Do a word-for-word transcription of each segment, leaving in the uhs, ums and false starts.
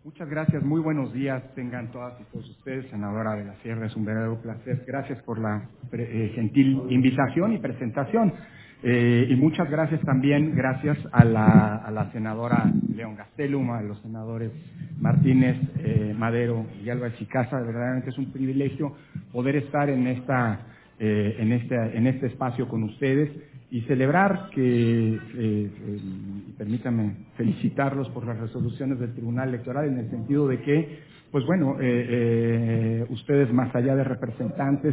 Muchas gracias, muy buenos días tengan todas y todos ustedes, senadora de la Sierra, es un verdadero placer. Gracias por la eh, gentil invitación y presentación. Eh, y muchas gracias también, gracias a la, a la senadora León Gastelum, a los senadores Martínez, eh, Madero y Álvarez y Casa. Verdaderamente es un privilegio poder estar en, esta, eh, en, este, en este espacio con ustedes y celebrar que, eh, eh, y permítanme felicitarlos por las resoluciones del Tribunal Electoral en el sentido de que, pues bueno, eh, eh, ustedes más allá de representantes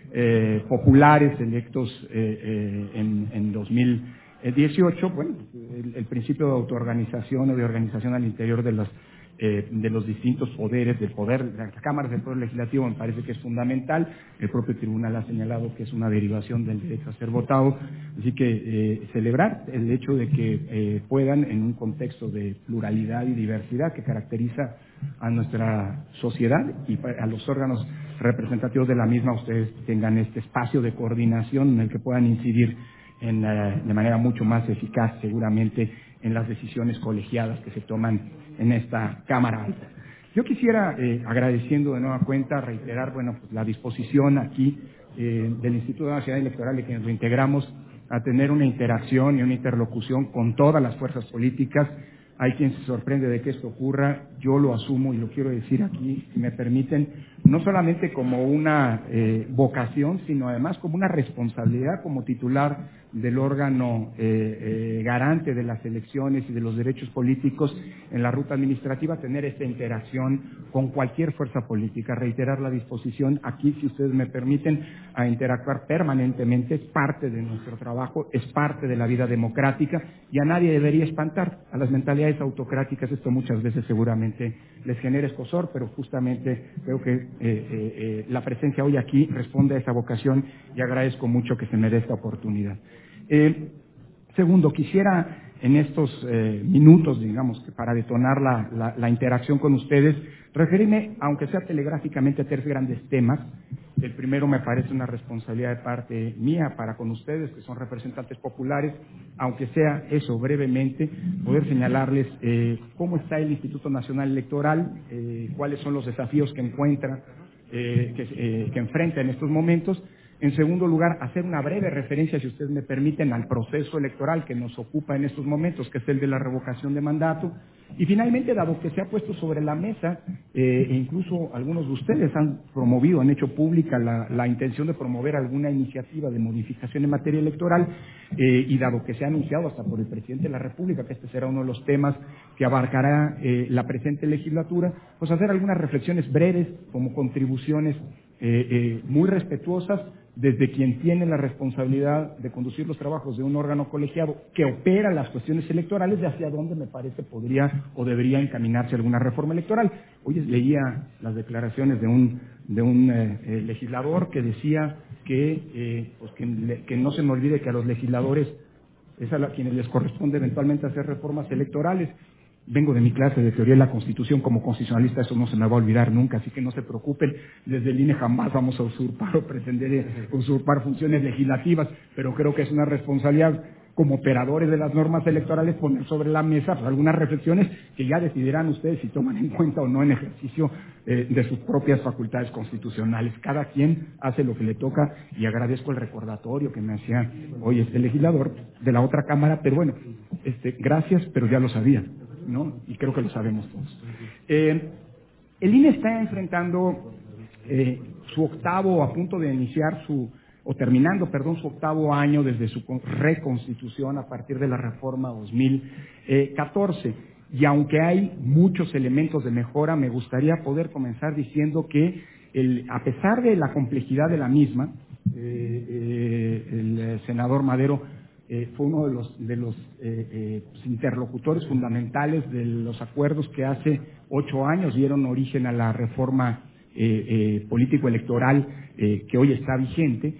eh, populares electos eh, eh, en, en dos mil dieciocho, bueno, el, el principio de autoorganización o de organización al interior de los Eh, de los distintos poderes, del poder, de las cámaras del Poder Legislativo, me parece que es fundamental. El propio tribunal ha señalado que es una derivación del derecho a ser votado. Así que eh, celebrar el hecho de que eh, puedan, en un contexto de pluralidad y diversidad que caracteriza a nuestra sociedad y a los órganos representativos de la misma, ustedes tengan este espacio de coordinación en el que puedan incidir en, uh, de manera mucho más eficaz, seguramente, en las decisiones colegiadas que se toman en esta Cámara Alta. Yo quisiera, eh, agradeciendo de nueva cuenta, reiterar bueno, pues, la disposición aquí eh, del Instituto Nacional Electoral de quienes lo integramos a tener una interacción y una interlocución con todas las fuerzas políticas. Hay quien se sorprende de que esto ocurra, yo lo asumo y lo quiero decir aquí, si me permiten, no solamente como una eh, vocación, sino además como una responsabilidad como titular del órgano eh, eh, garante de las elecciones y de los derechos políticos en la ruta administrativa, tener esta interacción con cualquier fuerza política, reiterar la disposición aquí, si ustedes me permiten, a interactuar permanentemente, es parte de nuestro trabajo, es parte de la vida democrática y a nadie debería espantar. A las mentalidades autocráticas esto muchas veces seguramente les genera escozor, pero justamente creo que eh, eh, eh, la presencia hoy aquí responde a esa vocación y agradezco mucho que se me dé esta oportunidad. Eh, segundo, quisiera en estos eh, minutos, digamos, que para detonar la, la, la interacción con ustedes, referirme, aunque sea telegráficamente, a tres grandes temas. El primero me parece una responsabilidad de parte mía para con ustedes, que son representantes populares, aunque sea eso brevemente, poder señalarles eh, cómo está el Instituto Nacional Electoral, eh, cuáles son los desafíos que encuentra, eh, que, eh, que enfrenta en estos momentos. En segundo lugar, hacer una breve referencia, si ustedes me permiten, al proceso electoral que nos ocupa en estos momentos, que es el de la revocación de mandato. Y finalmente, dado que se ha puesto sobre la mesa, eh, e incluso algunos de ustedes han promovido, han hecho pública la, la intención de promover alguna iniciativa de modificación en materia electoral, eh, y dado que se ha anunciado hasta por el presidente de la República que este será uno de los temas que abarcará eh, la presente legislatura, pues hacer algunas reflexiones breves como contribuciones eh, eh, muy respetuosas desde quien tiene la responsabilidad de conducir los trabajos de un órgano colegiado que opera las cuestiones electorales, de hacia dónde me parece podría o debería encaminarse alguna reforma electoral. Hoy leía las declaraciones de un, de un eh, eh, legislador que decía que, eh, pues que, le, que no se me olvide que a los legisladores es a, la, a quienes les corresponde eventualmente hacer reformas electorales. Vengo de mi clase de teoría de la Constitución, como constitucionalista eso no se me va a olvidar nunca, así que no se preocupen, desde el I N E jamás vamos a usurpar o pretender usurpar funciones legislativas, pero creo que es una responsabilidad como operadores de las normas electorales poner sobre la mesa pues, algunas reflexiones que ya decidirán ustedes si toman en cuenta o no en ejercicio eh, de sus propias facultades constitucionales. Cada quien hace lo que le toca y agradezco el recordatorio que me hacía hoy este legislador de la otra Cámara, pero bueno, este, gracias, pero ya lo sabía, ¿no? Y creo que lo sabemos todos. Eh, el I N E está enfrentando eh, su octavo, a punto de iniciar su, o terminando, perdón, su octavo año desde su reconstitución a partir de la reforma dos mil catorce. Y aunque hay muchos elementos de mejora, me gustaría poder comenzar diciendo que el, a pesar de la complejidad de la misma, eh, eh, el senador Madero Eh, fue uno de los, de los eh, eh, interlocutores fundamentales de los acuerdos que hace ocho años dieron origen a la reforma eh, eh, político-electoral eh, que hoy está vigente.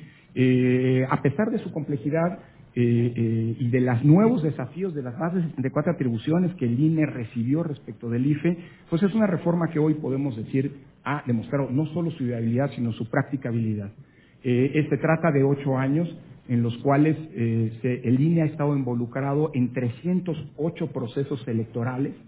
Eh, a pesar de su complejidad eh, eh, y de los nuevos desafíos de las más de sesenta y cuatro atribuciones que el I N E recibió respecto del I F E, pues es una reforma que hoy podemos decir ha demostrado no solo su viabilidad, sino su practicabilidad. Eh, se trata de ocho años en los cuales eh, se, el I N E ha estado involucrado en trescientos ocho procesos electorales,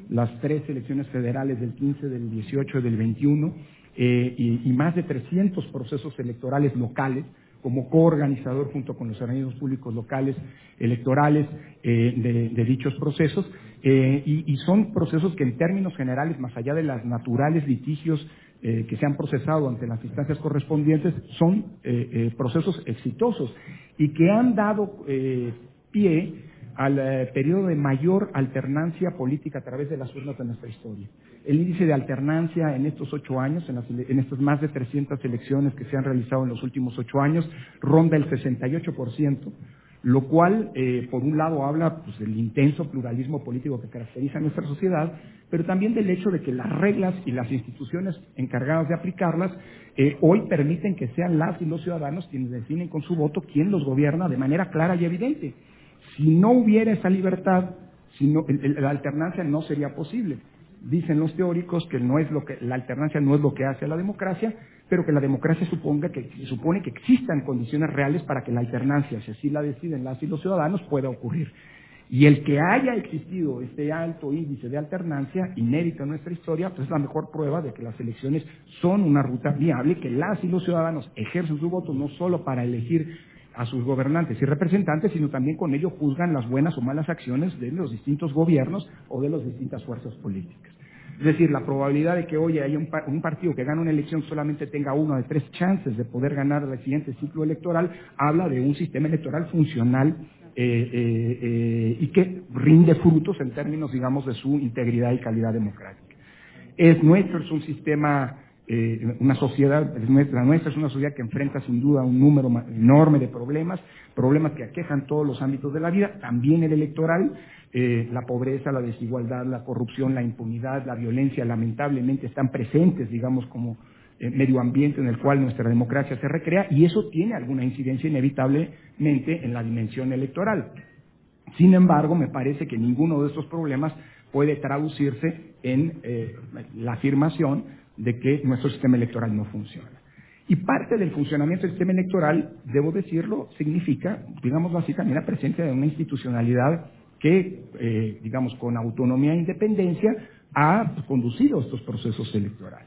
las tres elecciones federales del quince, del dieciocho y del veintiuno, eh, y, y más de trescientos procesos electorales locales, como coorganizador junto con los organismos públicos locales electorales eh, de, de dichos procesos, eh, y, y son procesos que en términos generales, más allá de los naturales litigios eh, que se han procesado ante las instancias correspondientes, son eh, eh, procesos exitosos y que han dado eh, pie al eh, periodo de mayor alternancia política a través de las urnas de nuestra historia. El índice de alternancia en estos ocho años, en, las, en estas más de trescientas elecciones que se han realizado en los últimos ocho años, ronda el sesenta y ocho por ciento, lo cual, eh, por un lado, habla pues, del intenso pluralismo político que caracteriza a nuestra sociedad, pero también del hecho de que las reglas y las instituciones encargadas de aplicarlas eh, hoy permiten que sean las y los ciudadanos quienes definen con su voto quién los gobierna de manera clara y evidente. Si no hubiera esa libertad, si no, el, el, la alternancia no sería posible. Dicen los teóricos que no es lo que la alternancia no es lo que hace a la democracia, pero que la democracia suponga que, supone que existan condiciones reales para que la alternancia, si así la deciden las y los ciudadanos, pueda ocurrir. Y el que haya existido este alto índice de alternancia, inédito en nuestra historia, pues es la mejor prueba de que las elecciones son una ruta viable, que las y los ciudadanos ejercen su voto no solo para elegir a sus gobernantes y representantes, sino también con ello juzgan las buenas o malas acciones de los distintos gobiernos o de las distintas fuerzas políticas. Es decir, la probabilidad de que hoy haya un, par un partido que gane una elección solamente tenga una de tres chances de poder ganar el siguiente ciclo electoral, habla de un sistema electoral funcional eh, eh, eh, y que rinde frutos en términos, digamos, de su integridad y calidad democrática. Es nuestro, es un sistema, eh, una sociedad, es nuestra, nuestra es una sociedad que enfrenta sin duda un número enorme de problemas, problemas que aquejan todos los ámbitos de la vida, también el electoral. Eh, la pobreza, la desigualdad, la corrupción, la impunidad, la violencia, lamentablemente están presentes, digamos, como eh, medio ambiente en el cual nuestra democracia se recrea, y eso tiene alguna incidencia inevitablemente en la dimensión electoral. Sin embargo, me parece que ninguno de estos problemas puede traducirse en eh, la afirmación de que nuestro sistema electoral no funciona. Y parte del funcionamiento del sistema electoral, debo decirlo, significa, digámoslo así, también la presencia de una institucionalidad que, eh, digamos, con autonomía e independencia, ha pues, conducido estos procesos electorales.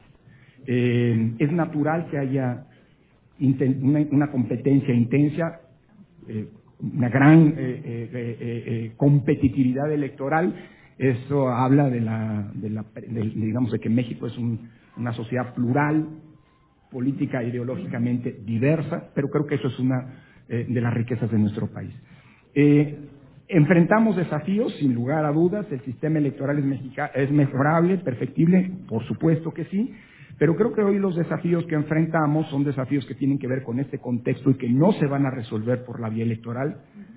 Eh, es natural que haya una, una competencia intensa, eh, una gran eh, eh, eh, eh, competitividad electoral. Eso habla de la, de la de, digamos, de que México es un, una sociedad plural, política e ideológicamente diversa, pero creo que eso es una eh, de las riquezas de nuestro país. Eh, Enfrentamos desafíos, sin lugar a dudas. El sistema electoral es, mexica, es mejorable, perfectible, por supuesto que sí, pero creo que hoy los desafíos que enfrentamos son desafíos que tienen que ver con este contexto y que no se van a resolver por la vía electoral.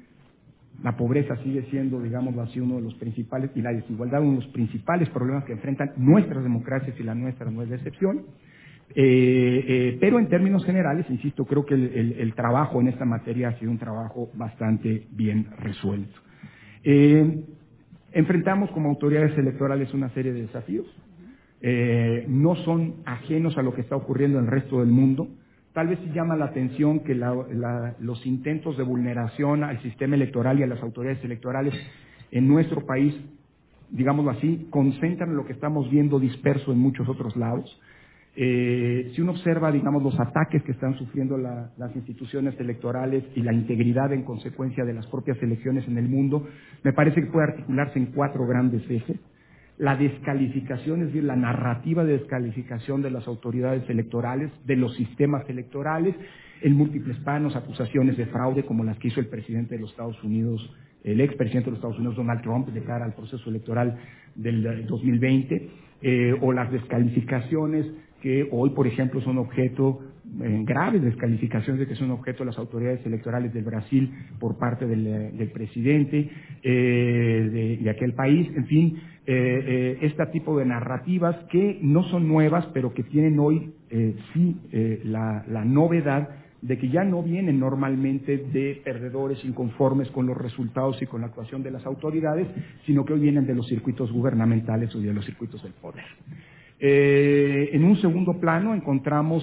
La pobreza sigue siendo, digamos así, uno de los principales, y la desigualdad uno de los principales problemas que enfrentan nuestras democracias, y la nuestra no es de excepción. Eh, eh, pero en términos generales, insisto, creo que el, el, el trabajo en esta materia ha sido un trabajo bastante bien resuelto. Eh, enfrentamos como autoridades electorales una serie de desafíos, eh, no son ajenos a lo que está ocurriendo en el resto del mundo. Tal vez sí llama la atención que la, la, los intentos de vulneración al sistema electoral y a las autoridades electorales en nuestro país, digámoslo así, concentran lo que estamos viendo disperso en muchos otros lados. Eh, si uno observa, digamos, los ataques que están sufriendo la, las instituciones electorales y la integridad en consecuencia de las propias elecciones en el mundo, me parece que puede articularse en cuatro grandes ejes. La descalificación, es decir, la narrativa de descalificación de las autoridades electorales, de los sistemas electorales, en múltiples planos, acusaciones de fraude como las que hizo el presidente de los Estados Unidos, el expresidente de los Estados Unidos, Donald Trump, de cara al proceso electoral del dos mil veinte, eh, o las descalificaciones que hoy, por ejemplo, son objeto, eh, graves descalificaciones de que son objeto de las autoridades electorales del Brasil por parte del, del presidente eh, de, de aquel país. En fin, eh, eh, este tipo de narrativas que no son nuevas, pero que tienen hoy eh, sí eh, la, la novedad de que ya no vienen normalmente de perdedores inconformes con los resultados y con la actuación de las autoridades, sino que hoy vienen de los circuitos gubernamentales o de los circuitos del poder. Eh, en un segundo plano encontramos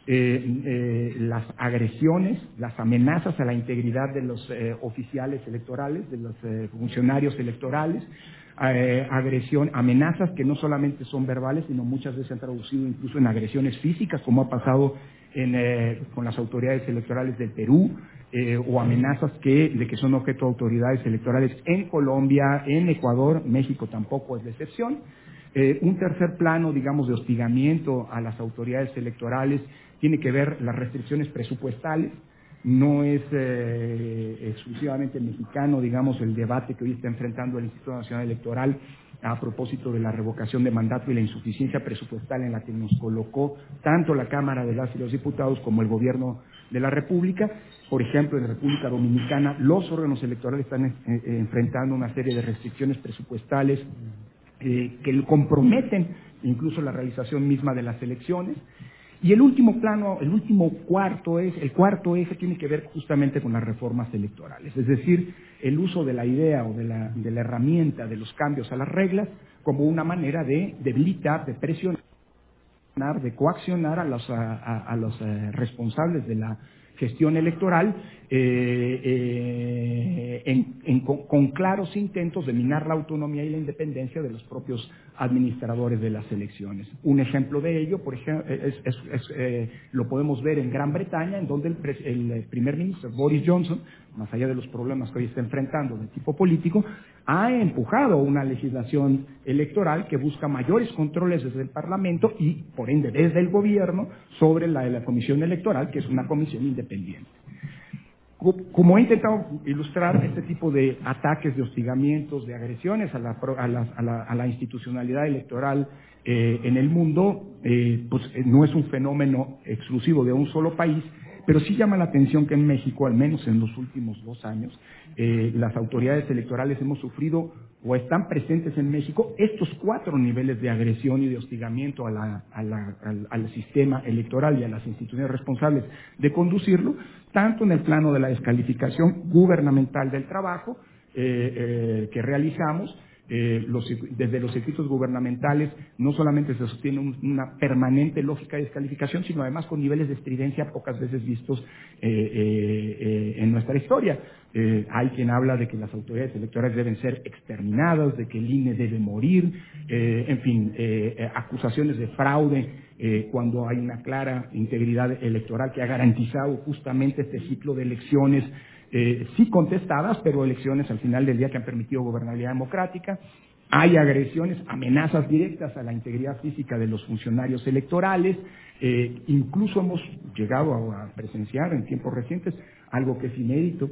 eh, eh, las agresiones, las amenazas a la integridad de los eh, oficiales electorales, de los eh, funcionarios electorales, eh, agresión, amenazas que no solamente son verbales, sino muchas veces se han traducido incluso en agresiones físicas, como ha pasado en, eh, con las autoridades electorales del Perú, eh, o amenazas que, de que son objeto de autoridades electorales en Colombia, en Ecuador, México tampoco es la excepción. Eh, un tercer plano, digamos, de hostigamiento a las autoridades electorales tiene que ver las restricciones presupuestales. No es eh, exclusivamente mexicano, digamos, el debate que hoy está enfrentando el Instituto Nacional Electoral a propósito de la revocación de mandato y la insuficiencia presupuestal en la que nos colocó tanto la Cámara de las y los Diputados como el Gobierno de la República. Por ejemplo, en República Dominicana los órganos electorales están eh, eh, enfrentando una serie de restricciones presupuestales eh, que comprometen incluso la realización misma de las elecciones. Y el último plano, el último cuarto es, el cuarto eje tiene que ver justamente con las reformas electorales, es decir, el uso de la idea o de la, de la herramienta de los cambios a las reglas como una manera de debilitar, de presionar, de coaccionar a los, a, a, a los eh, responsables de la gestión electoral eh, eh, en, en, con, con claros intentos de minar la autonomía y la independencia de los propios administradores de las elecciones. Un ejemplo de ello, por ejemplo, es, es, es, eh, lo podemos ver en Gran Bretaña, en donde el, el primer ministro Boris Johnson, más allá de los problemas que hoy está enfrentando de tipo político, ha empujado una legislación electoral que busca mayores controles desde el Parlamento y, por ende, desde el gobierno sobre la de la Comisión Electoral, que es una comisión independiente. Como he intentado ilustrar este tipo de ataques, de hostigamientos, de agresiones a la, a la, a la, a la institucionalidad electoral eh, en el mundo, eh, pues no es un fenómeno exclusivo de un solo país, pero sí llama la atención que en México, al menos en los últimos dos años, eh, las autoridades electorales hemos sufrido o están presentes en México estos cuatro niveles de agresión y de hostigamiento a la, a la, al, al sistema electoral y a las instituciones responsables de conducirlo, tanto en el plano de la descalificación gubernamental del trabajo eh, eh, que realizamos. Eh, los, desde los circuitos gubernamentales no solamente se sostiene un, una permanente lógica de descalificación, sino además con niveles de estridencia pocas veces vistos eh, eh, eh, en nuestra historia. Eh, hay quien habla de que las autoridades electorales deben ser exterminadas, de que el I N E debe morir, eh, en fin, eh, eh, acusaciones de fraude eh, cuando hay una clara integridad electoral que ha garantizado justamente este ciclo de elecciones Eh, sí contestadas, pero elecciones al final del día que han permitido gobernabilidad democrática. Hay agresiones, amenazas directas a la integridad física de los funcionarios electorales. Eh, incluso hemos llegado a, a presenciar en tiempos recientes algo que es inédito.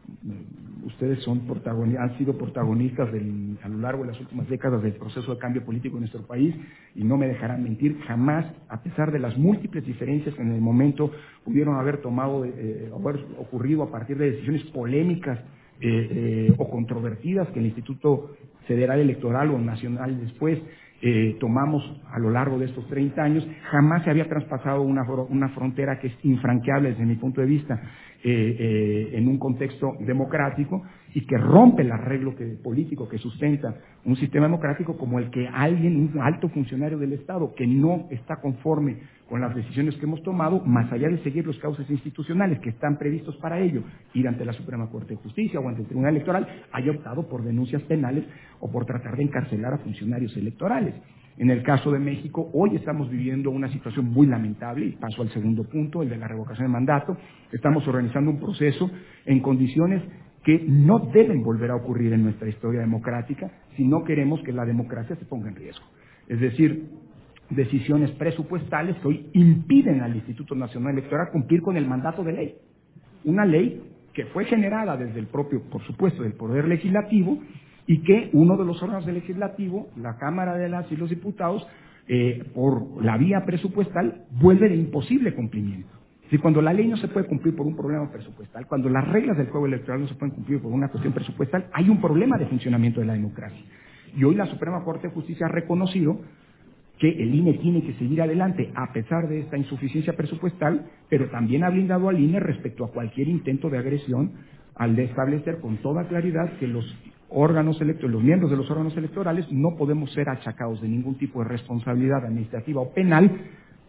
Ustedes son protagonistas, han sido protagonistas del, a lo largo de las últimas décadas del proceso de cambio político en nuestro país y no me dejarán mentir, jamás, a pesar de las múltiples diferencias que en el momento pudieron haber tomado, eh, haber ocurrido a partir de decisiones polémicas eh, eh, o controvertidas que el Instituto Federal Electoral o Nacional después eh, tomamos a lo largo de estos treinta años, jamás se había traspasado una, una frontera que es infranqueable desde mi punto de vista eh, eh, en un contexto democrático y que rompe el arreglo que, político que sustenta un sistema democrático como el que alguien, un alto funcionario del Estado que no está conforme con las decisiones que hemos tomado, más allá de seguir los cauces institucionales que están previstos para ello, ir ante la Suprema Corte de Justicia o ante el Tribunal Electoral, haya optado por denuncias penales o por tratar de encarcelar a funcionarios electorales. En el caso de México, hoy estamos viviendo una situación muy lamentable, y paso al segundo punto, el de la revocación de mandato. Estamos organizando un proceso en condiciones que no deben volver a ocurrir en nuestra historia democrática si no queremos que la democracia se ponga en riesgo. Es decir, decisiones presupuestales que hoy impiden al Instituto Nacional Electoral cumplir con el mandato de ley. Una ley que fue generada desde el propio, por supuesto, del Poder Legislativo y que uno de los órganos del Legislativo, la Cámara de las y los Diputados, eh, por la vía presupuestal, vuelve de imposible cumplimiento. Si cuando la ley no se puede cumplir por un problema presupuestal, cuando las reglas del juego electoral no se pueden cumplir por una cuestión presupuestal, hay un problema de funcionamiento de la democracia. Y hoy la Suprema Corte de Justicia ha reconocido que el I N E tiene que seguir adelante a pesar de esta insuficiencia presupuestal, pero también ha blindado al I N E respecto a cualquier intento de agresión al de establecer con toda claridad que los órganos electorales, los miembros de los órganos electorales no podemos ser achacados de ningún tipo de responsabilidad administrativa o penal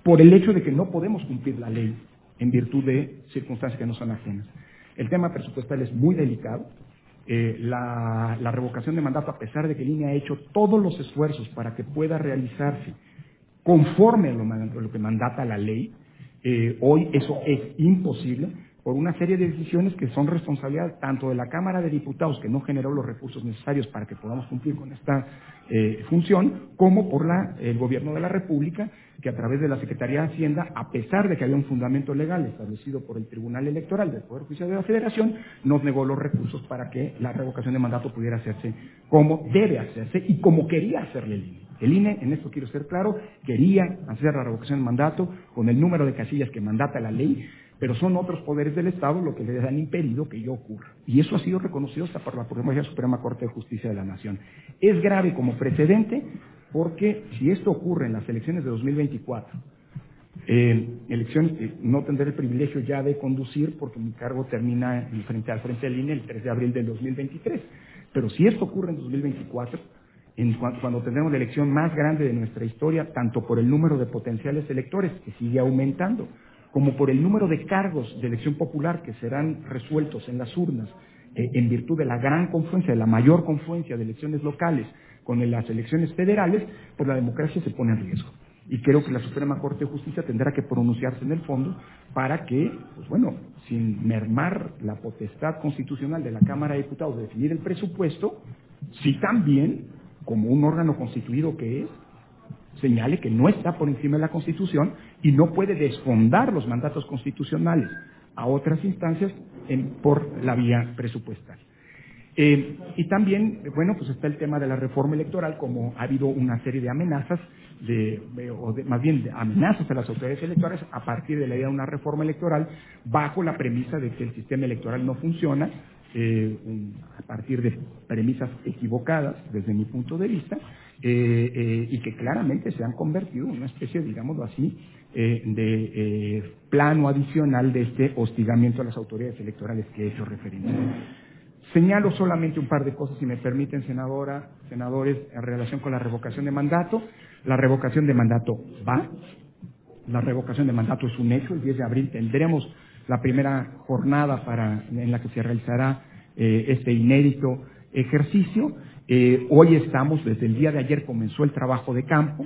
por el hecho de que no podemos cumplir la ley en virtud de circunstancias que no son ajenas. El tema presupuestal es muy delicado. Eh, la, la revocación de mandato, a pesar de que el I N E ha hecho todos los esfuerzos para que pueda realizarse conforme a lo, a lo que mandata la ley, eh, hoy eso es imposible por una serie de decisiones que son responsabilidad tanto de la Cámara de Diputados, que no generó los recursos necesarios para que podamos cumplir con esta eh, función, como por la, el Gobierno de la República, que a través de la Secretaría de Hacienda, a pesar de que había un fundamento legal establecido por el Tribunal Electoral del Poder Judicial de la Federación, nos negó los recursos para que la revocación de mandato pudiera hacerse como debe hacerse y como quería hacerle el I N E. El I N E, en esto quiero ser claro, quería hacer la revocación de mandato con el número de casillas que mandata la ley, pero son otros poderes del Estado los que les han impedido que ello ocurra. Y eso ha sido reconocido hasta por la propia Suprema Corte de Justicia de la Nación. Es grave como precedente porque si esto ocurre en las elecciones de dos mil veinticuatro, eh, elecciones que no tendré el privilegio ya de conducir porque mi cargo termina en frente, al frente del I N E el tres de abril del dos mil veintitrés, pero si esto ocurre en dos mil veinticuatro, en cuando, cuando tendremos la elección más grande de nuestra historia, tanto por el número de potenciales electores, que sigue aumentando, como por el número de cargos de elección popular que serán resueltos en las urnas, eh, en virtud de la gran confluencia, de la mayor confluencia de elecciones locales con las elecciones federales, pues la democracia se pone en riesgo. Y creo que la Suprema Corte de Justicia tendrá que pronunciarse en el fondo para que, pues bueno, sin mermar la potestad constitucional de la Cámara de Diputados de definir el presupuesto, sí también, como un órgano constituido que es, señale que no está por encima de la Constitución y no puede desfondar los mandatos constitucionales a otras instancias en, por la vía presupuestal. Eh, y también, bueno, pues está el tema de la reforma electoral, como ha habido una serie de amenazas, de, de, o de, más bien de amenazas a las autoridades electorales a partir de la idea de una reforma electoral, bajo la premisa de que el sistema electoral no funciona, eh, a partir de premisas equivocadas desde mi punto de vista, eh, eh, y que claramente se han convertido en una especie, digámoslo así, eh, de eh, plano adicional de este hostigamiento a las autoridades electorales que he hecho referencia. Señalo solamente un par de cosas, si me permiten, senadora, senadores, en relación con la revocación de mandato. La revocación de mandato va, la revocación de mandato es un hecho. El diez de abril tendremos la primera jornada para, en la que se realizará eh, este inédito ejercicio. Eh, hoy estamos, desde el día de ayer comenzó el trabajo de campo.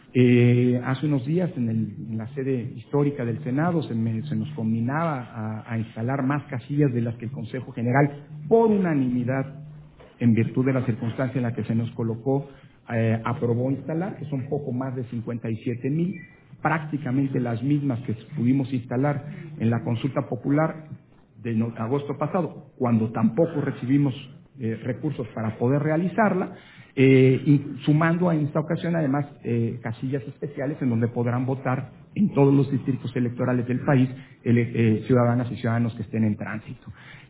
Eh, hace unos días en, el, en la sede histórica del Senado se, me, se nos combinaba a, a instalar más casillas de las que el Consejo General, por unanimidad, en virtud de la circunstancia en la que se nos colocó, eh, aprobó instalar, que son poco más de cincuenta y siete mil, prácticamente las mismas que pudimos instalar en la consulta popular de no, agosto pasado, cuando tampoco recibimos eh, recursos para poder realizarla, eh, y sumando en esta ocasión además eh, casillas especiales en donde podrán votar en todos los distritos electorales del país el, eh, ciudadanas y ciudadanos que estén en tránsito.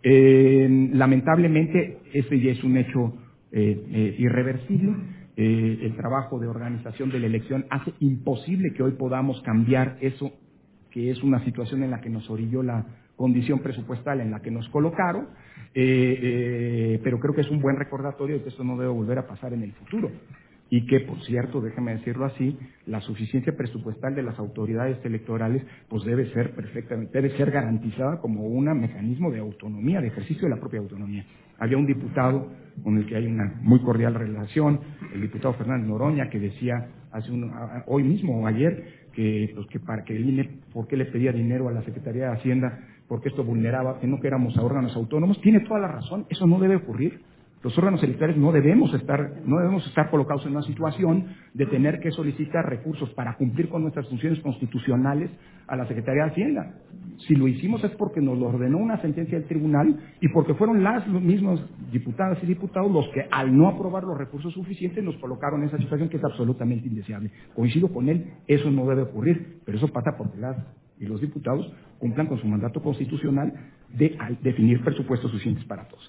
Eh, lamentablemente, ese ya es un hecho eh, eh, irreversible. Eh, el trabajo de organización de la elección hace imposible que hoy podamos cambiar eso, que es una situación en la que nos orilló la condición presupuestal en la que nos colocaron, eh, eh, pero creo que es un buen recordatorio de que esto no debe volver a pasar en el futuro. Y que, por cierto, déjeme decirlo así, la suficiencia presupuestal de las autoridades electorales pues debe ser perfectamente, debe ser garantizada como un mecanismo de autonomía, de ejercicio de la propia autonomía. Había un diputado con el que hay una muy cordial relación, el diputado Fernández Noroña, que decía hace un, hoy mismo o ayer que, pues, que para que el I N E, ¿por qué le pedía dinero a la Secretaría de Hacienda? Porque esto vulneraba, que no que éramos a órganos autónomos. Tiene toda la razón, eso no debe ocurrir. Los órganos electorales no debemos estar, no debemos estar colocados en una situación de tener que solicitar recursos para cumplir con nuestras funciones constitucionales a la Secretaría de Hacienda. Si lo hicimos es porque nos lo ordenó una sentencia del tribunal y porque fueron las los mismos diputadas y diputados los que, al no aprobar los recursos suficientes, nos colocaron en esa situación que es absolutamente indeseable. Coincido con él, eso no debe ocurrir, pero eso pasa porque las y los diputados cumplan con su mandato constitucional de definir presupuestos suficientes para todos.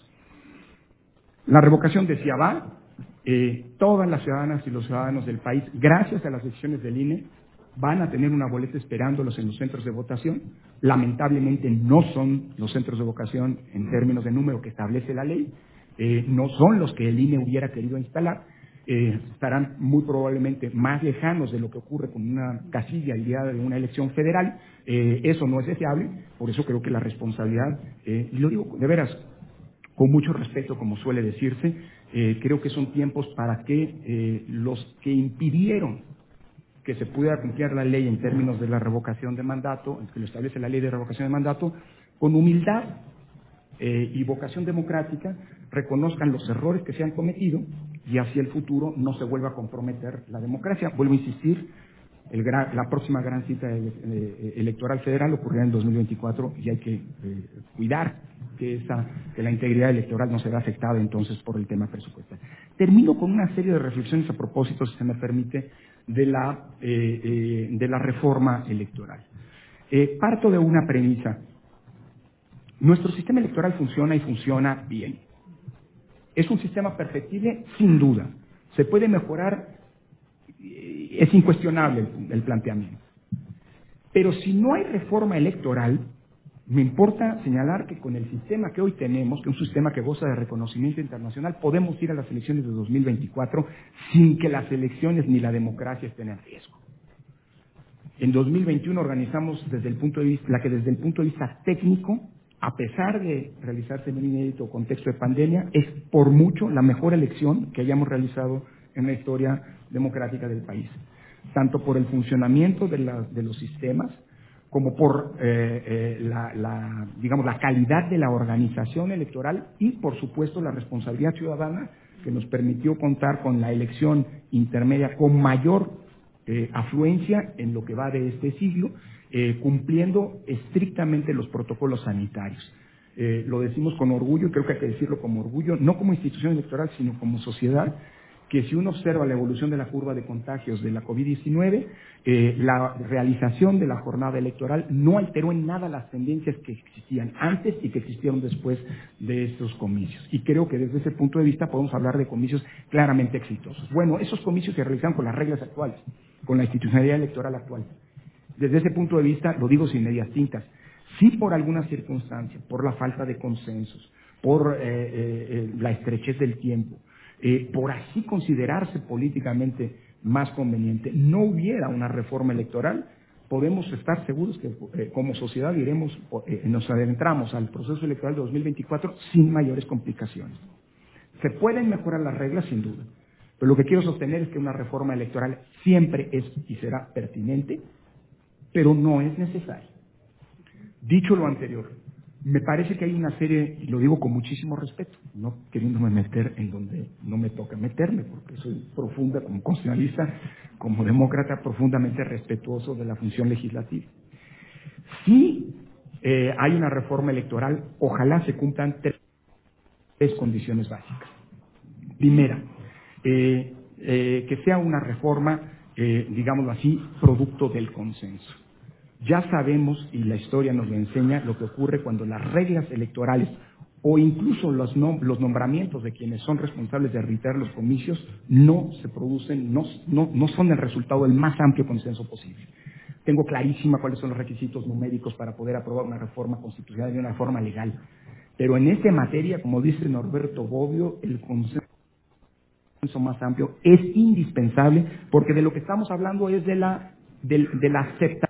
La revocación decía va, eh, todas las ciudadanas y los ciudadanos del país, gracias a las decisiones del I N E, van a tener una boleta esperándolos en los centros de votación. Lamentablemente no son los centros de votación en términos de número que establece la ley, eh, no son los que el I N E hubiera querido instalar, eh, estarán muy probablemente más lejanos de lo que ocurre con una casilla el día de una elección federal. Eh, eso no es deseable, por eso creo que la responsabilidad, eh, y lo digo de veras, con mucho respeto, como suele decirse, eh, creo que son tiempos para que eh, los que impidieron que se pudiera cumplir la ley en términos de la revocación de mandato, que lo establece la ley de revocación de mandato, con humildad eh, y vocación democrática, reconozcan los errores que se han cometido y hacia el futuro no se vuelva a comprometer la democracia. Vuelvo a insistir, el gran, la próxima gran cita ele, eh, electoral federal ocurrirá en dos mil veinticuatro y hay que eh, cuidar que, esa, que la integridad electoral no se vea afectada entonces por el tema presupuestal. Termino con una serie de reflexiones a propósito, si se me permite, de la, eh, eh, de la reforma electoral. Eh, parto de una premisa. Nuestro sistema electoral funciona y funciona bien. ¿Es un sistema perfectible? Sin duda. ¿Se puede mejorar? Es incuestionable el, el planteamiento. Pero si no hay reforma electoral, me importa señalar que con el sistema que hoy tenemos, que es un sistema que goza de reconocimiento internacional, podemos ir a las elecciones de dos mil veinticuatro sin que las elecciones ni la democracia estén en riesgo. En dos mil veintiuno organizamos desde el punto de vista, la que desde el punto de vista técnico, a pesar de realizarse en un inédito contexto de pandemia, es por mucho la mejor elección que hayamos realizado en la historia democrática del país, tanto por el funcionamiento de, la, de los sistemas como por eh, eh, la, la, digamos, la calidad de la organización electoral y, por supuesto, la responsabilidad ciudadana que nos permitió contar con la elección intermedia con mayor eh, afluencia en lo que va de este siglo, eh, cumpliendo estrictamente los protocolos sanitarios. Eh, lo decimos con orgullo, y creo que hay que decirlo como orgullo, no como institución electoral, sino como sociedad, que si uno observa la evolución de la curva de contagios de la COVID diecinueve, eh, la realización de la jornada electoral no alteró en nada las tendencias que existían antes y que existieron después de estos comicios. Y creo que desde ese punto de vista podemos hablar de comicios claramente exitosos. Bueno, esos comicios se realizaron con las reglas actuales, con la institucionalidad electoral actual. Desde ese punto de vista, lo digo sin medias tintas, sí por algunas circunstancias, por la falta de consensos, por eh, eh, la estrechez del tiempo, eh, por así considerarse políticamente más conveniente, no hubiera una reforma electoral, podemos estar seguros que eh, como sociedad iremos, eh, nos adentramos al proceso electoral de dos mil veinticuatro sin mayores complicaciones. Se pueden mejorar las reglas, sin duda, pero lo que quiero sostener es que una reforma electoral siempre es y será pertinente, pero no es necesaria. Dicho lo anterior, me parece que hay una serie, y lo digo con muchísimo respeto, no queriéndome meter en donde no me toca meterme, porque soy profunda, como constitucionalista, como demócrata, profundamente respetuoso de la función legislativa. Si eh, hay una reforma electoral, ojalá se cumplan tres, tres condiciones básicas. Primera, eh, eh, que sea una reforma, eh, digámoslo así, producto del consenso. Ya sabemos, y la historia nos lo enseña, lo que ocurre cuando las reglas electorales o incluso los, nom los nombramientos de quienes son responsables de arbitrar los comicios no se producen, no, no, no son el resultado del más amplio consenso posible. Tengo clarísima cuáles son los requisitos numéricos para poder aprobar una reforma constitucional de una forma legal. Pero en esta materia, como dice Norberto Bobbio, el consenso más amplio es indispensable porque de lo que estamos hablando es de la, de, de la aceptación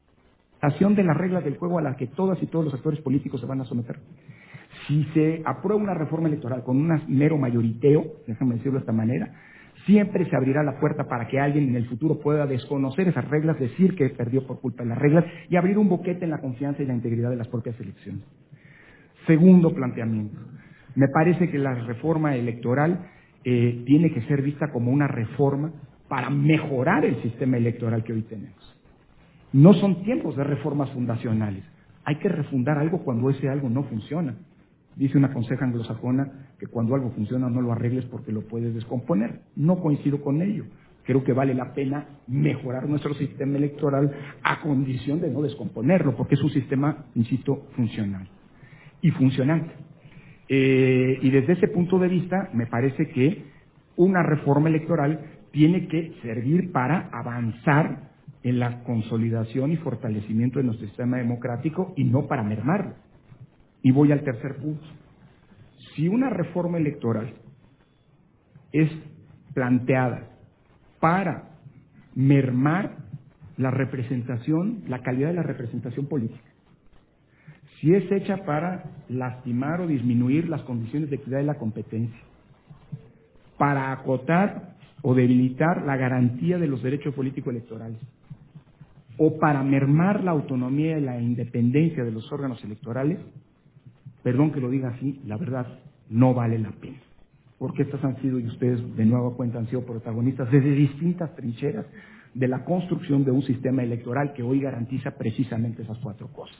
de las reglas del juego a las que todas y todos los actores políticos se van a someter. Si se aprueba una reforma electoral con un mero mayoriteo, déjame decirlo de esta manera, siempre se abrirá la puerta para que alguien en el futuro pueda desconocer esas reglas, decir que perdió por culpa de las reglas y abrir un boquete en la confianza y la integridad de las propias elecciones. Segundo planteamiento. Me parece que la reforma electoral eh, tiene que ser vista como una reforma para mejorar el sistema electoral que hoy tenemos. No son tiempos de reformas fundacionales. Hay que refundar algo cuando ese algo no funciona. Dice una conseja anglosajona que cuando algo funciona no lo arregles porque lo puedes descomponer. No coincido con ello. Creo que vale la pena mejorar nuestro sistema electoral a condición de no descomponerlo, porque es un sistema, insisto, funcional y funcionante. Eh, y desde ese punto de vista, me parece que una reforma electoral tiene que servir para avanzar en la consolidación y fortalecimiento de nuestro sistema democrático y no para mermarlo. Y voy al tercer punto. Si una reforma electoral es planteada para mermar la representación, la calidad de la representación política, si es hecha para lastimar o disminuir las condiciones de equidad de la competencia, para acotar o debilitar la garantía de los derechos político-electorales, o para mermar la autonomía y la independencia de los órganos electorales, perdón que lo diga así, la verdad no vale la pena. Porque estas han sido, y ustedes de nuevo cuenta han sido protagonistas desde distintas trincheras de la construcción de un sistema electoral que hoy garantiza precisamente esas cuatro cosas.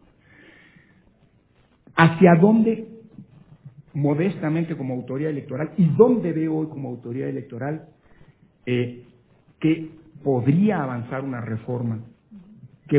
¿Hacia dónde, modestamente como autoridad electoral, y dónde veo hoy como autoridad electoral eh, que podría avanzar una reforma que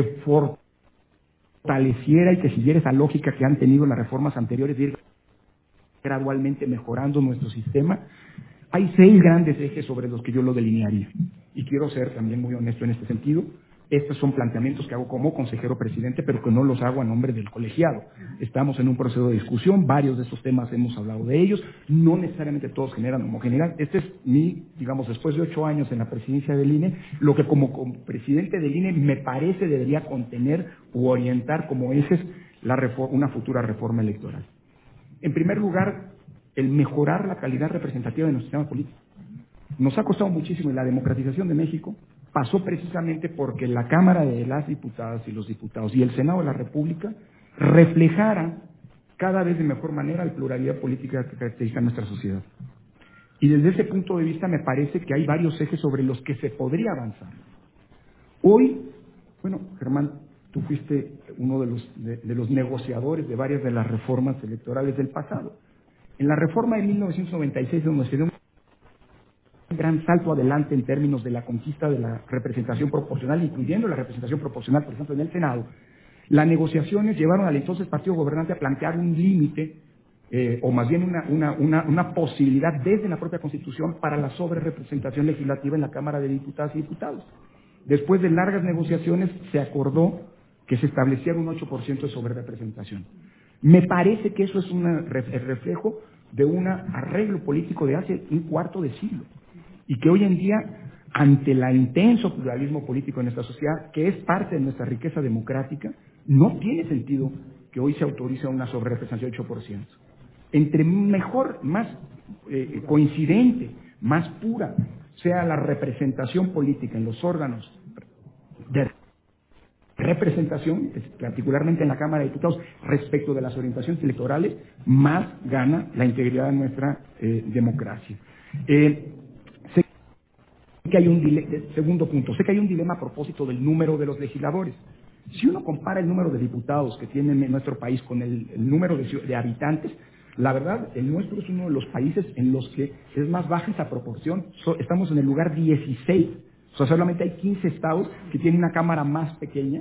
fortaleciera y que siguiera esa lógica que han tenido las reformas anteriores de ir gradualmente mejorando nuestro sistema? Hay seis grandes ejes sobre los que yo lo delinearía. Y quiero ser también muy honesto en este sentido. Estos son planteamientos que hago como consejero presidente, pero que no los hago a nombre del colegiado. Estamos en un proceso de discusión, varios de estos temas hemos hablado de ellos, no necesariamente todos generan homogeneidad. Este es mi, digamos, después de ocho años en la presidencia del I N E, lo que como, como presidente del I N E me parece debería contener u orientar como ejes la reforma, una futura reforma electoral. En primer lugar, el mejorar la calidad representativa de nuestro sistema político. Nos ha costado muchísimo, y la democratización de México pasó precisamente porque la Cámara de las Diputadas y los diputados y el Senado de la República reflejaran cada vez de mejor manera la pluralidad política que caracteriza a nuestra sociedad. Y desde ese punto de vista me parece que hay varios ejes sobre los que se podría avanzar. Hoy, bueno, Germán, tú fuiste uno de los, de, de los negociadores de varias de las reformas electorales del pasado. En la reforma de mil novecientos noventa y seis, donde se dio un gran salto adelante en términos de la conquista de la representación proporcional, incluyendo la representación proporcional, por ejemplo, en el Senado, las negociaciones llevaron al entonces partido gobernante a plantear un límite, eh, o más bien una, una, una, una posibilidad desde la propia Constitución para la sobrerepresentación legislativa en la Cámara de Diputadas y Diputados. Después de largas negociaciones se acordó que se estableciera un ocho por ciento de sobrerepresentación. Me parece que eso es una, el reflejo de un arreglo político de hace un cuarto de siglo y que hoy en día, ante el intenso pluralismo político en nuestra sociedad, que es parte de nuestra riqueza democrática, no tiene sentido que hoy se autorice una sobrerepresentación de ocho por ciento. Entre mejor, más eh, coincidente, más pura sea la representación política en los órganos de representación, particularmente en la Cámara de Diputados, respecto de las orientaciones electorales, más gana la integridad de nuestra eh, democracia. Eh, sé que hay un dilema, segundo punto, sé que hay un dilema a propósito del número de los legisladores. Si uno compara el número de diputados que tiene en nuestro país con el, el número de, de habitantes, la verdad, el nuestro es uno de los países en los que es más baja esa proporción. So, estamos en el lugar dieciséis. O sea, solamente hay quince estados que tienen una cámara más pequeña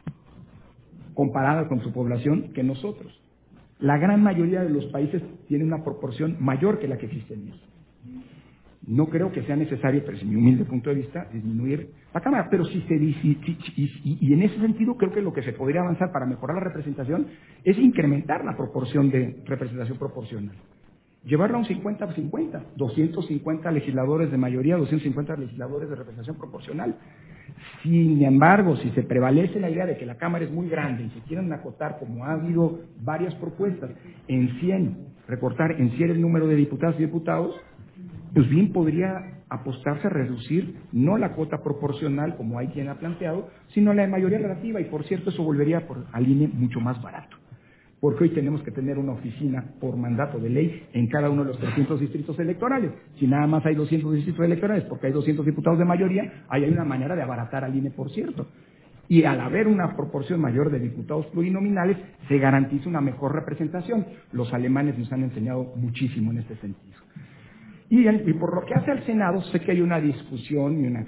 comparada con su población que nosotros. La gran mayoría de los países tiene una proporción mayor que la que existe en México. No creo que sea necesario, pero desde mi humilde punto de vista, disminuir la cámara. Pero si se dice, y, y, y en ese sentido creo que lo que se podría avanzar para mejorar la representación es incrementar la proporción de representación proporcional. Llevarla a un cincuenta a cincuenta, doscientos cincuenta legisladores de mayoría, doscientos cincuenta legisladores de representación proporcional. Sin embargo, si se prevalece la idea de que la Cámara es muy grande y se quieren acotar, como ha habido varias propuestas, en cien, recortar en cien el número de diputadas y diputados, pues bien podría apostarse a reducir no la cuota proporcional, como hay quien ha planteado, sino la de mayoría relativa, y por cierto eso volvería por, al I N E mucho más barato. Porque hoy tenemos que tener una oficina por mandato de ley en cada uno de los trescientos distritos electorales. Si nada más hay doscientos distritos electorales porque hay doscientos diputados de mayoría, ahí hay una manera de abaratar al I N E, por cierto. Y al haber una proporción mayor de diputados plurinominales, se garantiza una mejor representación. Los alemanes nos han enseñado muchísimo en este sentido. Y, y por lo que hace al Senado, sé que hay una discusión y una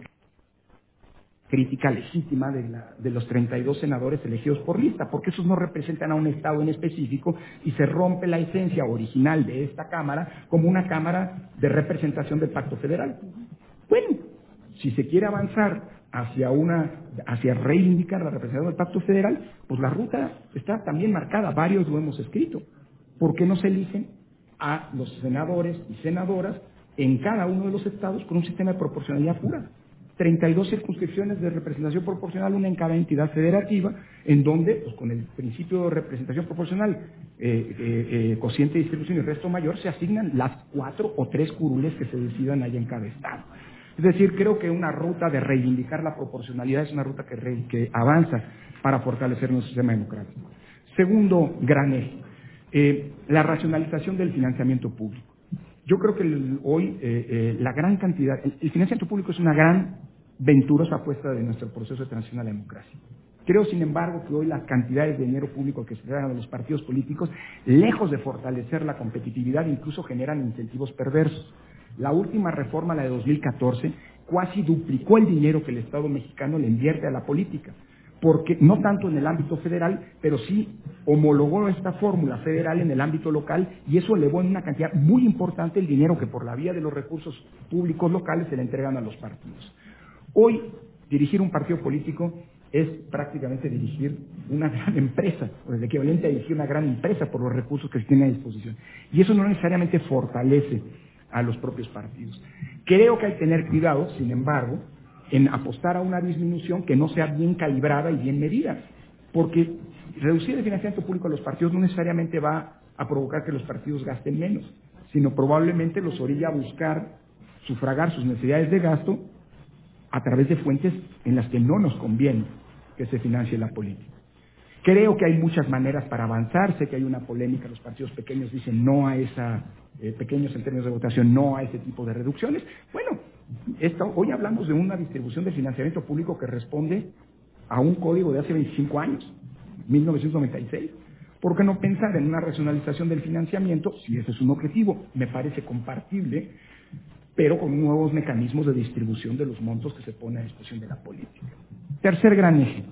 crítica legítima de, la, de los treinta y dos senadores elegidos por lista, porque esos no representan a un Estado en específico y se rompe la esencia original de esta Cámara como una Cámara de representación del Pacto Federal. Bueno, si se quiere avanzar hacia una, hacia reivindicar la representación del Pacto Federal, pues la ruta está también marcada, varios lo hemos escrito. ¿Por qué no se eligen a los senadores y senadoras en cada uno de los estados con un sistema de proporcionalidad pura. treinta y dos circunscripciones de representación proporcional, una en cada entidad federativa, en donde, pues, con el principio de representación proporcional, eh, eh, eh, cociente de distribución y resto mayor, se asignan las cuatro o tres curules que se decidan ahí en cada estado. Es decir, creo que una ruta de reivindicar la proporcionalidad es una ruta que, re, que avanza para fortalecer nuestro sistema democrático. Segundo gran eje, eh, la racionalización del financiamiento público. Yo creo que el, hoy eh, eh, la gran cantidad, el, el financiamiento público es una gran venturosa apuesta de nuestro proceso de transición a la democracia. Creo, sin embargo, que hoy las cantidades de dinero público que se dan a los partidos políticos, lejos de fortalecer la competitividad, incluso generan incentivos perversos. La última reforma, la de dos mil catorce, casi duplicó el dinero que el Estado mexicano le invierte a la política, porque no tanto en el ámbito federal, pero sí homologó esta fórmula federal en el ámbito local, y eso elevó en una cantidad muy importante el dinero que por la vía de los recursos públicos locales se le entregan a los partidos. Hoy, dirigir un partido político es prácticamente dirigir una gran empresa, o el equivalente a dirigir una gran empresa por los recursos que se tienen a disposición. Y eso no necesariamente fortalece a los propios partidos. Creo que hay que tener cuidado, sin embargo, en apostar a una disminución que no sea bien calibrada y bien medida, porque reducir el financiamiento público a los partidos no necesariamente va a provocar que los partidos gasten menos, sino probablemente los orilla a buscar sufragar sus necesidades de gasto a través de fuentes en las que no nos conviene que se financie la política. Creo que hay muchas maneras para avanzar. Sé que hay una polémica, los partidos pequeños dicen no a esa, eh, pequeños en términos de votación, no a ese tipo de reducciones. Bueno, esto, hoy hablamos de una distribución de financiamiento público que responde a un código de hace veinticinco años, mil novecientos noventa y seis. ¿Por qué no pensar en una racionalización del financiamiento? Si ese es un objetivo, me parece compartible, pero con nuevos mecanismos de distribución de los montos que se ponen a disposición de la política. Tercer gran eje,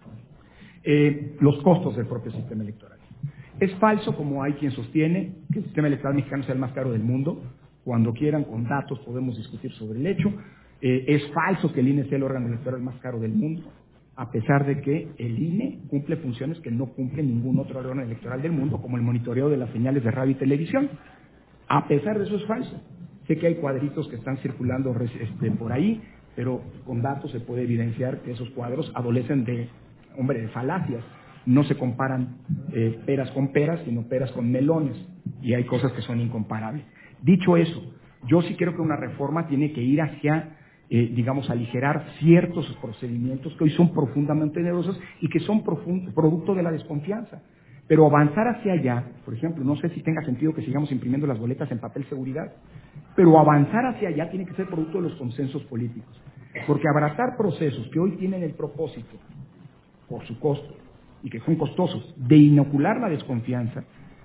eh, los costos del propio sistema electoral. Es falso, como hay quien sostiene, que el sistema electoral mexicano sea el más caro del mundo. Cuando quieran, con datos, podemos discutir sobre el hecho. Eh, es falso que el I N E sea el órgano electoral más caro del mundo, a pesar de que el I N E cumple funciones que no cumple ningún otro órgano electoral del mundo, como el monitoreo de las señales de radio y televisión. A pesar de eso es falso. Sé que hay cuadritos que están circulando este, por ahí, pero con datos se puede evidenciar que esos cuadros adolecen de, hombre, de falacias. No se comparan eh, peras con peras, sino peras con melones, y hay cosas que son incomparables. Dicho eso, yo sí creo que una reforma tiene que ir hacia, eh, digamos, aligerar ciertos procedimientos que hoy son profundamente onerosos y que son producto de la desconfianza. Pero avanzar hacia allá, por ejemplo, no sé si tenga sentido que sigamos imprimiendo las boletas en papel seguridad, pero avanzar hacia allá tiene que ser producto de los consensos políticos. Porque abaratar procesos que hoy tienen el propósito, por su costo, y que son costosos, de inocular la desconfianza,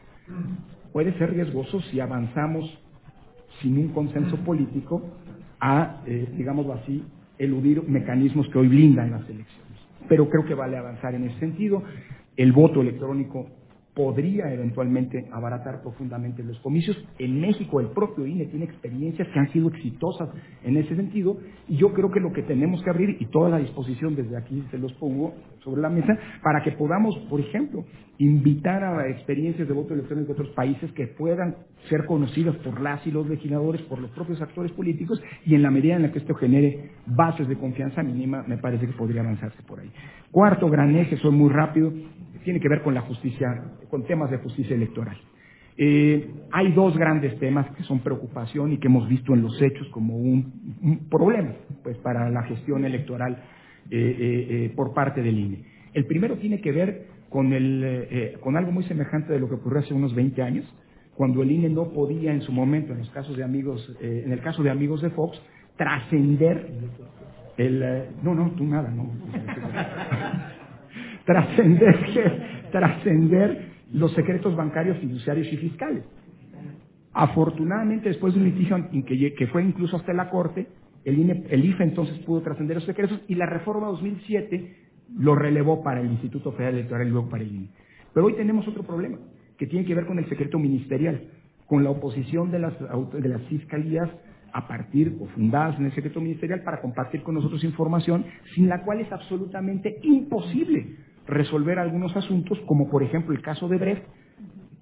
puede ser riesgoso si avanzamos sin un consenso político a, eh, digámoslo así, eludir mecanismos que hoy blindan las elecciones. Pero creo que vale avanzar en ese sentido. El voto electrónico podría eventualmente abaratar profundamente los comicios. En México el propio I N E tiene experiencias que han sido exitosas en ese sentido, y yo creo que lo que tenemos que abrir, y toda la disposición desde aquí se los pongo sobre la mesa, para que podamos, por ejemplo, invitar a experiencias de voto electrónico de otros países que puedan ser conocidas por las y los legisladores, por los propios actores políticos, y en la medida en la que esto genere bases de confianza mínima, me parece que podría avanzarse por ahí. Cuarto gran eje, soy muy rápido, tiene que ver con la justicia, con temas de justicia electoral. Eh, hay dos grandes temas que son preocupación y que hemos visto en los hechos como un, un problema, pues, para la gestión electoral eh, eh, eh, por parte del I N E. El primero tiene que ver con, el, eh, con algo muy semejante de lo que ocurrió hace unos veinte años, cuando el I N E no podía en su momento, en los casos de amigos, eh, en el caso de amigos de Fox, trascender el, eh, no, no, tú nada, no. trascender, trascender los secretos bancarios, fiduciarios y fiscales. Afortunadamente, después de un litigio en que, que fue incluso hasta la Corte, el, I N E, el I F E entonces pudo trascender los secretos, y la reforma dos mil siete lo relevó para el Instituto Federal Electoral y luego para el I N E. Pero hoy tenemos otro problema, que tiene que ver con el secreto ministerial, con la oposición de las, de las fiscalías a partir o fundadas en el secreto ministerial para compartir con nosotros información sin la cual es absolutamente imposible resolver algunos asuntos, como por ejemplo el caso de Brecht,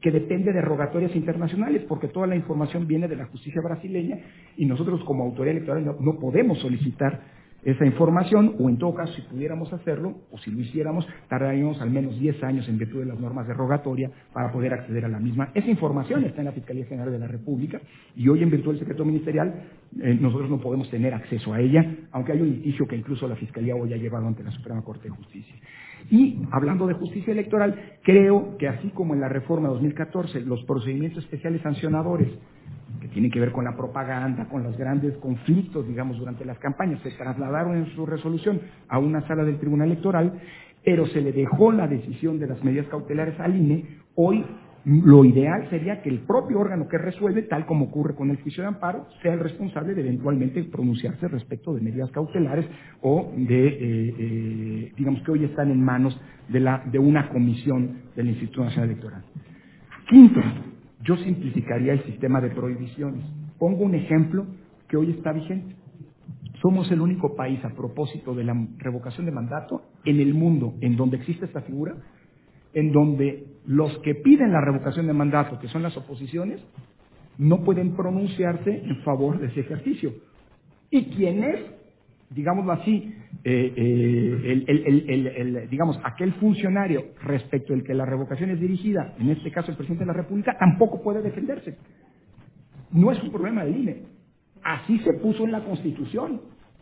que depende de rogatorias internacionales, porque toda la información viene de la justicia brasileña y nosotros como autoridad electoral no, no podemos solicitar esa información, o en todo caso, si pudiéramos hacerlo, o si lo hiciéramos, tardaríamos al menos diez años en virtud de las normas de rogatoria para poder acceder a la misma. Esa información está en la Fiscalía General de la República y hoy en virtud del secreto ministerial eh, nosotros no podemos tener acceso a ella, aunque hay un litigio que incluso la Fiscalía hoy ha llevado ante la Suprema Corte de Justicia. Y hablando de justicia electoral, creo que así como en la reforma dos mil catorce, los procedimientos especiales sancionadores que tienen que ver con la propaganda, con los grandes conflictos, digamos, durante las campañas, se trasladaron en su resolución a una sala del Tribunal Electoral, pero se le dejó la decisión de las medidas cautelares al I N E. Hoy lo ideal sería que el propio órgano que resuelve, tal como ocurre con el juicio de amparo, sea el responsable de eventualmente pronunciarse respecto de medidas cautelares o de, eh, eh, digamos, que hoy están en manos de, la, de una comisión del Instituto Nacional Electoral. Quinto, yo simplificaría el sistema de prohibiciones. Pongo un ejemplo que hoy está vigente. Somos el único país, a propósito de la revocación de mandato, en el mundo en donde existe esta figura, en donde los que piden la revocación de mandato, que son las oposiciones, no pueden pronunciarse en favor de ese ejercicio. Y quienes, digámoslo así, eh, eh, el, el, el, el, el, digamos, aquel funcionario respecto al que la revocación es dirigida, en este caso el presidente de la República, tampoco puede defenderse. No es un problema del I N E. Así se puso en la Constitución.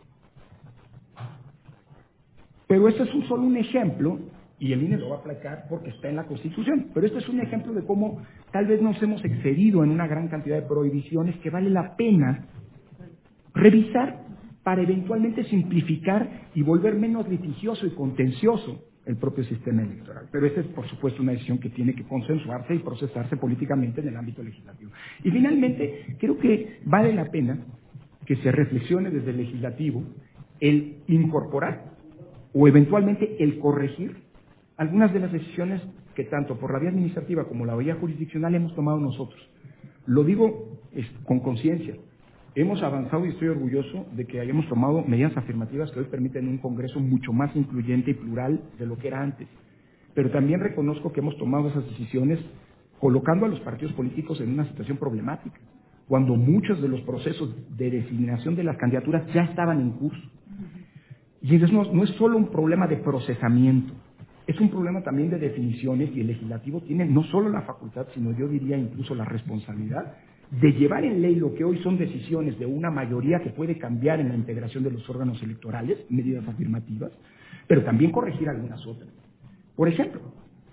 Pero este es un, solo un ejemplo, y el I N E lo va a aplicar porque está en la Constitución, pero este es un ejemplo de cómo tal vez nos hemos excedido en una gran cantidad de prohibiciones que vale la pena revisar para eventualmente simplificar y volver menos litigioso y contencioso el propio sistema electoral. Pero esta es, por supuesto, una decisión que tiene que consensuarse y procesarse políticamente en el ámbito legislativo. Y finalmente, creo que vale la pena que se reflexione desde el legislativo el incorporar o eventualmente el corregir algunas de las decisiones que tanto por la vía administrativa como la vía jurisdiccional hemos tomado nosotros. Lo digo es, con conciencia. Hemos avanzado y estoy orgulloso de que hayamos tomado medidas afirmativas que hoy permiten un Congreso mucho más incluyente y plural de lo que era antes. Pero también reconozco que hemos tomado esas decisiones colocando a los partidos políticos en una situación problemática, cuando muchos de los procesos de designación de las candidaturas ya estaban en curso. Y entonces no, no es solo un problema de procesamiento, es un problema también de definiciones, y el legislativo tiene no solo la facultad, sino yo diría incluso la responsabilidad de llevar en ley lo que hoy son decisiones de una mayoría que puede cambiar en la integración de los órganos electorales, medidas afirmativas, pero también corregir algunas otras. Por ejemplo,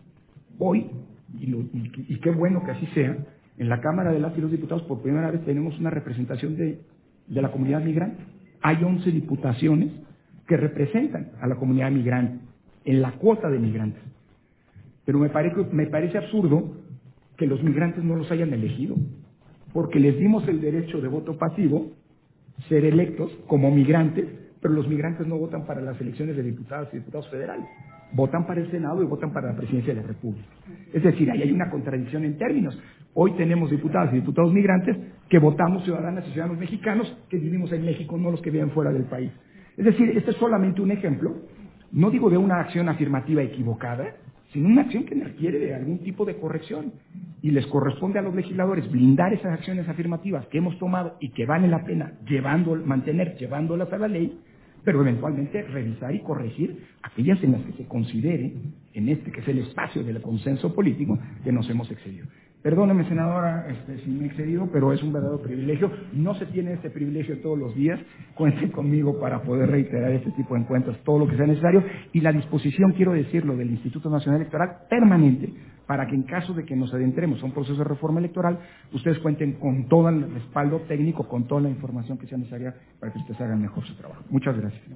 hoy, y, lo, y, y qué bueno que así sea, en la Cámara de las y los Diputados por primera vez tenemos una representación de, de la comunidad migrante. Hay once diputaciones que representan a la comunidad migrante en la cuota de migrantes. Pero me parece, me parece absurdo que los migrantes no los hayan elegido, porque les dimos el derecho de voto pasivo, ser electos como migrantes, pero los migrantes no votan para las elecciones de diputados y diputados federales, votan para el Senado y votan para la presidencia de la República. Es decir, ahí hay una contradicción en términos. Hoy tenemos diputadas y diputados migrantes que votamos ciudadanas y ciudadanos mexicanos que vivimos en México, no los que viven fuera del país. Es decir, este es solamente un ejemplo, no digo de una acción afirmativa equivocada, sino una acción que requiere de algún tipo de corrección. Y les corresponde a los legisladores blindar esas acciones afirmativas que hemos tomado y que vale la pena llevando, mantener, llevándolas a la ley, pero eventualmente revisar y corregir aquellas en las que se considere, en este que es el espacio del consenso político, que nos hemos excedido. Perdóneme, senadora, este, si me he excedido, pero es un verdadero privilegio. No se tiene este privilegio todos los días. Cuenten conmigo para poder reiterar este tipo de encuentros, todo lo que sea necesario, y la disposición, quiero decirlo, del Instituto Nacional Electoral permanente, para que en caso de que nos adentremos a un proceso de reforma electoral, ustedes cuenten con todo el respaldo técnico, con toda la información que sea necesaria para que ustedes hagan mejor su trabajo. Muchas gracias.